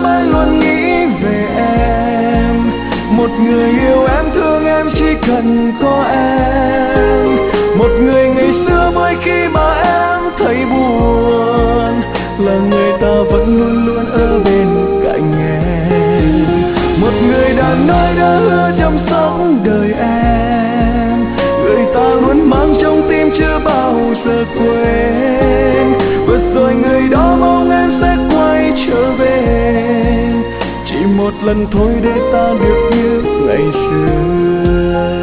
mãi luôn nghĩ về em. Một người yêu em, thương em chỉ cần có em. Một người ngày xưa mỗi khi mà em thấy buồn là người ta vẫn luôn luôn ở bên cạnh em. Một người đàn ông đã hứa chăm sóc đời em, người ta luôn mang trong tim chưa bao giờ quên. Và rồi người đó mong em sẽ quay trở về, chỉ một lần thôi để ta được như ngày xưa.